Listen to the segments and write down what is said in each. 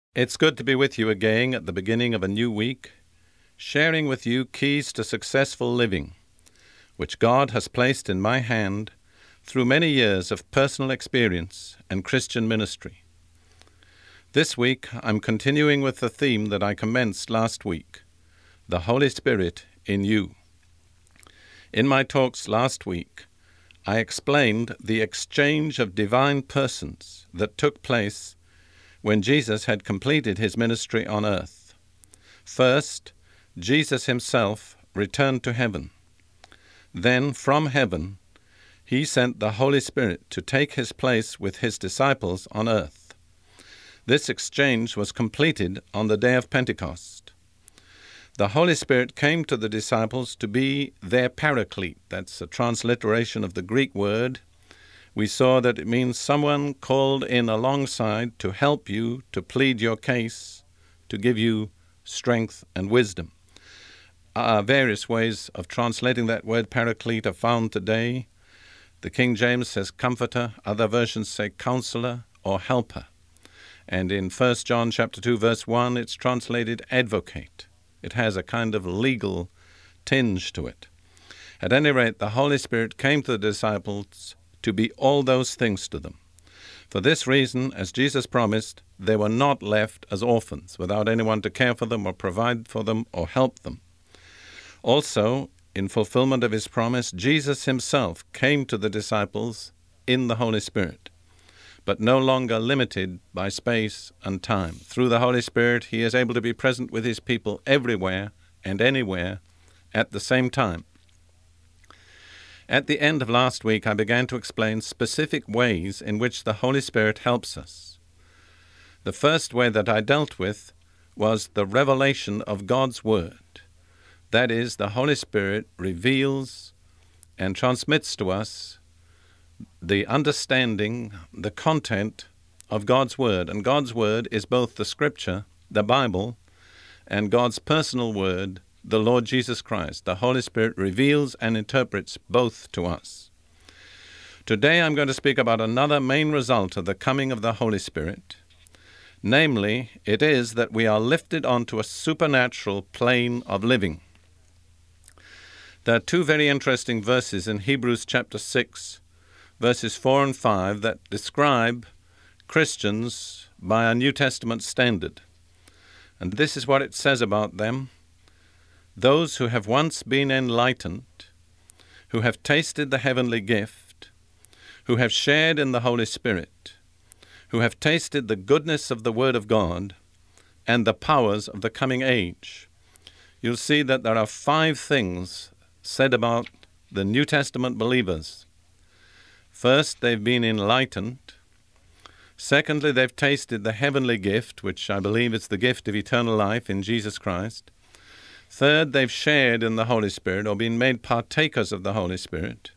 It's good to be with you again at the beginning of a new week, sharing with you keys to successful living, which God has placed in my hand through many years of personal experience and Christian ministry. This week, I'm continuing with the theme that I commenced last week, the Holy Spirit in you. In my talks last week, I explained the exchange of divine persons that took place when Jesus had completed his ministry on earth. First, Jesus himself returned to heaven. Then, from heaven, he sent the Holy Spirit to take his place with his disciples on earth. This exchange was completed on the day of Pentecost. The Holy Spirit came to the disciples to be their paraclete. That's a transliteration of the Greek word. We saw that it means someone called in alongside to help you, to plead your case, to give you strength and wisdom. Various ways of translating that word paraclete are found today. The King James says comforter, other versions say counselor or helper. And in 1 John chapter 2, verse 1, it's translated advocate. It has a kind of legal tinge to it. At any rate, the Holy Spirit came to the disciples to be all those things to them. For this reason, as Jesus promised, they were not left as orphans, without anyone to care for them or provide for them or help them. Also, in fulfillment of his promise, Jesus himself came to the disciples in the Holy Spirit, but no longer limited by space and time. Through the Holy Spirit, he is able to be present with his people everywhere and anywhere at the same time. At the end of last week, I began to explain specific ways in which the Holy Spirit helps us. The first way that I dealt with was the revelation of God's Word. That is, the Holy Spirit reveals and transmits to us the understanding, the content of God's Word. And God's Word is both the Scripture, the Bible, and God's personal Word, the Lord Jesus Christ. The Holy Spirit reveals and interprets both to us. Today I'm going to speak about another main result of the coming of the Holy Spirit. Namely, it is that we are lifted onto a supernatural plane of living. There are two very interesting verses in Hebrews chapter 6, verses 4 and 5 that describe Christians by a New Testament standard. And this is what it says about them. Those who have once been enlightened, who have tasted the heavenly gift, who have shared in the Holy Spirit, who have tasted the goodness of the Word of God and the powers of the coming age. You'll see that there are 5 things said about the New Testament believers. First, they've been enlightened. Secondly, they've tasted the heavenly gift, which I believe is the gift of eternal life in Jesus Christ. Third, they've shared in the Holy Spirit or been made partakers of the Holy Spirit.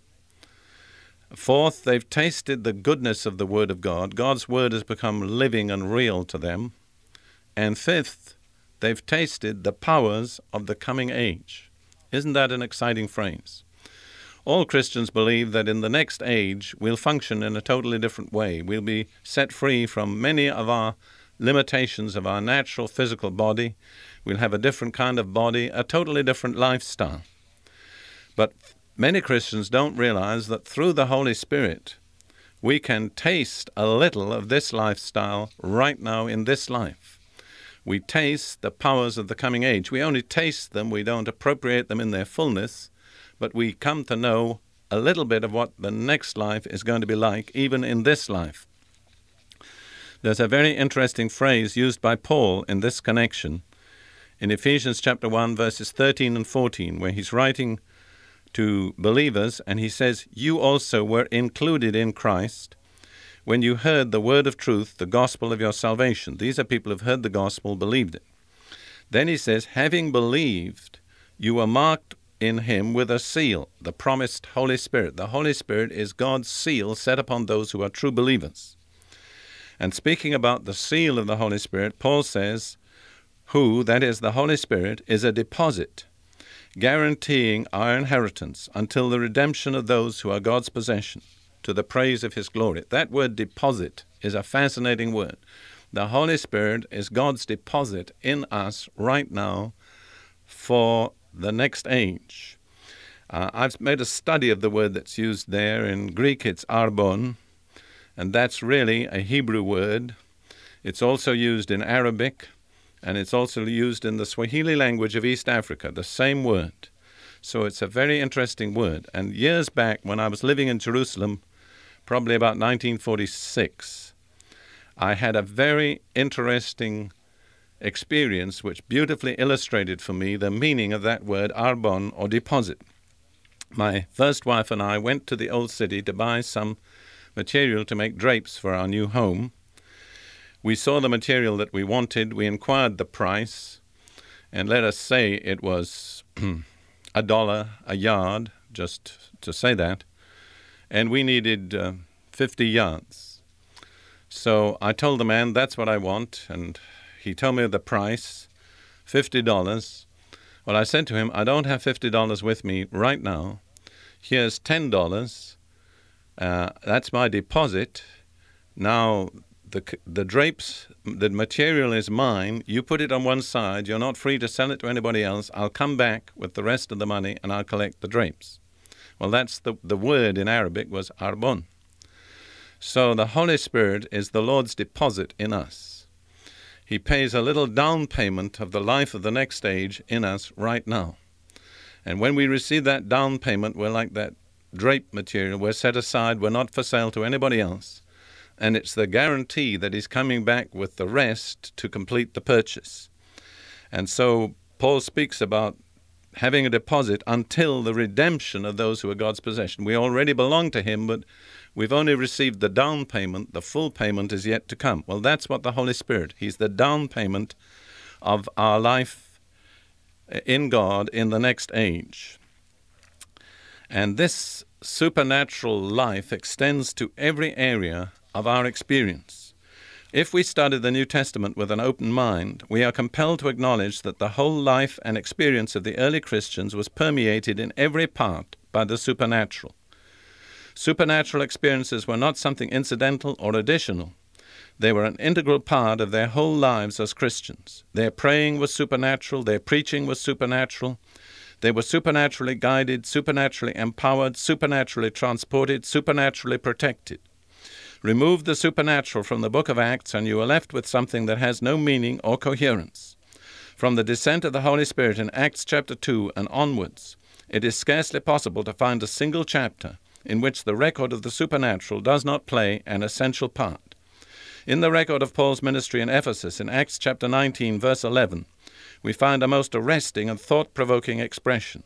Fourth, they've tasted the goodness of the Word of God. God's Word has become living and real to them. And fifth, they've tasted the powers of the coming age. Isn't that an exciting phrase? All Christians believe that in the next age we'll function in a totally different way. We'll be set free from many of our limitations of our natural physical body. We'll have a different kind of body, a totally different lifestyle. But many Christians don't realize that through the Holy Spirit, we can taste a little of this lifestyle right now in this life. We taste the powers of the coming age. We only taste them. We don't appropriate them in their fullness, but we come to know a little bit of what the next life is going to be like, even in this life. There's a very interesting phrase used by Paul in this connection in Ephesians chapter 1, verses 13 and 14, where he's writing to believers, and he says, "You also were included in Christ when you heard the word of truth, the gospel of your salvation." These are people who have heard the gospel, believed it. Then he says, "Having believed, you were marked in him with a seal, the promised Holy Spirit." The Holy Spirit is God's seal set upon those who are true believers. And speaking about the seal of the Holy Spirit, Paul says, who, that is the Holy Spirit, is a deposit, guaranteeing our inheritance until the redemption of those who are God's possession, to the praise of his glory. That word deposit is a fascinating word. The Holy Spirit is God's deposit in us right now for the next age. I've made a study of the word that's used there. In Greek, it's arbon, and that's really a Hebrew word. It's also used in Arabic, and it's also used in the Swahili language of East Africa, the same word. So it's a very interesting word. And years back, when I was living in Jerusalem, probably about 1946, I had a very interesting experience which beautifully illustrated for me the meaning of that word arbon, or deposit. My first wife and I went to the old city to buy some material to make drapes for our new home. We saw the material that we wanted. We inquired the price, and let us say it was $1 a yard, just to say that, and we needed 50 yards. So I told the man, that's what I want, and he told me the price, $50. Well, I said to him, I don't have $50 with me right now. Here's $10. That's my deposit. Now, the drapes, the material is mine. You put it on one side. You're not free to sell it to anybody else. I'll come back with the rest of the money, and I'll collect the drapes. Well, that's the word in Arabic was arbon. So the Holy Spirit is the Lord's deposit in us. He pays a little down payment of the life of the next stage in us right now. And when we receive that down payment, we're like that drape material. We're set aside. We're not for sale to anybody else. And it's the guarantee that he's coming back with the rest to complete the purchase. And so Paul speaks about having a deposit until the redemption of those who are God's possession. We already belong to him, but we've only received the down payment. The full payment is yet to come. Well, that's what the Holy Spirit. He's the down payment of our life in God in the next age. And this supernatural life extends to every area of our experience. If we study the New Testament with an open mind, we are compelled to acknowledge that the whole life and experience of the early Christians was permeated in every part by the supernatural. Supernatural experiences were not something incidental or additional. They were an integral part of their whole lives as Christians. Their praying was supernatural. Their preaching was supernatural. They were supernaturally guided, supernaturally empowered, supernaturally transported, supernaturally protected. Remove the supernatural from the book of Acts, and you are left with something that has no meaning or coherence. From the descent of the Holy Spirit in Acts chapter 2 and onwards, it is scarcely possible to find a single chapter in which the record of the supernatural does not play an essential part. In the record of Paul's ministry in Ephesus, in Acts chapter 19, verse 11, we find a most arresting and thought-provoking expression.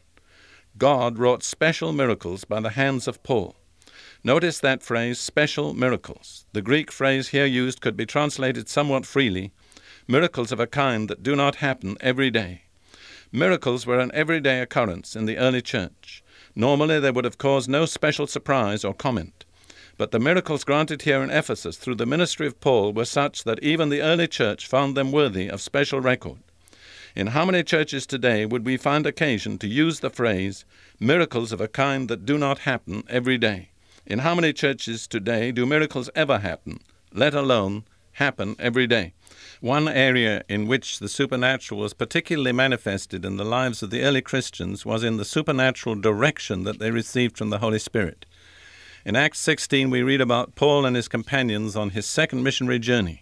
God wrought special miracles by the hands of Paul. Notice that phrase, special miracles. The Greek phrase here used could be translated somewhat freely, miracles of a kind that do not happen every day. Miracles were an everyday occurrence in the early church. Normally they would have caused no special surprise or comment. But the miracles granted here in Ephesus through the ministry of Paul were such that even the early church found them worthy of special record. In how many churches today would we find occasion to use the phrase, miracles of a kind that do not happen every day? In how many churches today do miracles ever happen, let alone happen every day? One area in which the supernatural was particularly manifested in the lives of the early Christians was in the supernatural direction that they received from the Holy Spirit. In Acts 16, we read about Paul and his companions on his second missionary journey.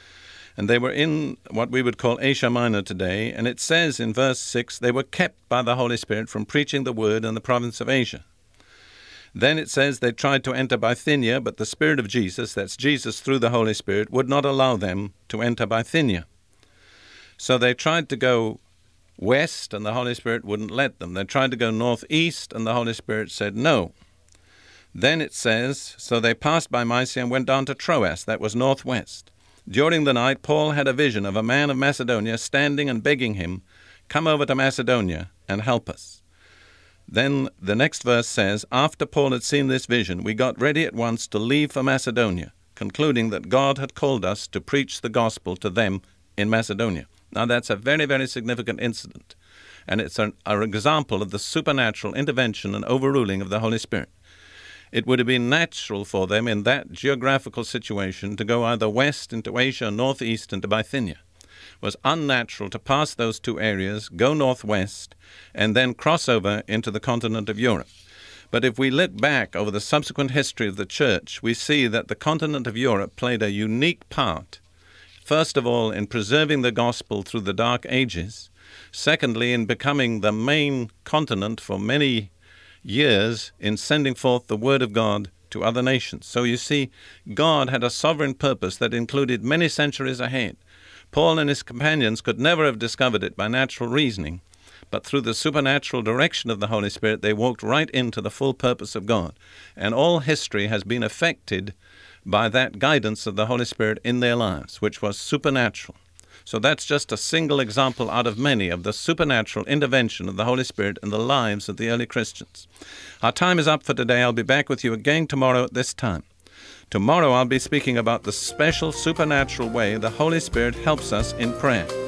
And they were in what we would call Asia Minor today, and it says in verse 6, they were kept by the Holy Spirit from preaching the word in the province of Asia. Then it says they tried to enter Bithynia, but the Spirit of Jesus, that's Jesus through the Holy Spirit, would not allow them to enter Bithynia. So they tried to go west, and the Holy Spirit wouldn't let them. They tried to go northeast, and the Holy Spirit said no. Then it says, so they passed by Mysia and went down to Troas, that was northwest. During the night, Paul had a vision of a man of Macedonia standing and begging him, come over to Macedonia and help us. Then the next verse says, after Paul had seen this vision, we got ready at once to leave for Macedonia, concluding that God had called us to preach the gospel to them in Macedonia. Now that's a very, very significant incident, and it's an example of the supernatural intervention and overruling of the Holy Spirit. It would have been natural for them in that geographical situation to go either west into Asia or northeast into Bithynia. It was unnatural to pass those two areas, go northwest, and then cross over into the continent of Europe. But if we look back over the subsequent history of the church, we see that the continent of Europe played a unique part, first of all, in preserving the gospel through the Dark Ages, secondly, in becoming the main continent for many years in sending forth the word of God to other nations. So you see, God had a sovereign purpose that included many centuries ahead. Paul and his companions could never have discovered it by natural reasoning, but through the supernatural direction of the Holy Spirit, they walked right into the full purpose of God. And all history has been affected by that guidance of the Holy Spirit in their lives, which was supernatural. So that's just a single example out of many of the supernatural intervention of the Holy Spirit in the lives of the early Christians. Our time is up for today. I'll be back with you again tomorrow at this time. Tomorrow I'll be speaking about the special supernatural way the Holy Spirit helps us in prayer.